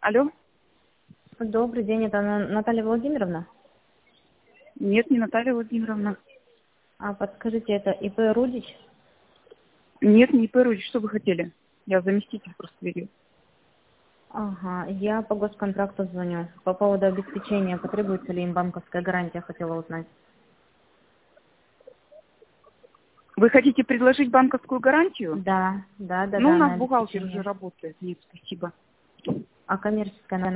Алло? Добрый день, это Наталья Владимировна. Нет, не Наталья Владимировна. А подскажите, это ИП Рудич? Нет, не Перуч, что вы хотели? Я заместитель просто верю. Ага, я по госконтракту звоню. По поводу обеспечения, потребуется ли им банковская гарантия, хотела узнать. Вы хотите предложить банковскую гарантию? Да, Ну, у на нас бухгалтер уже обеспечение. работает. Нет, спасибо. А коммерческая, наверное,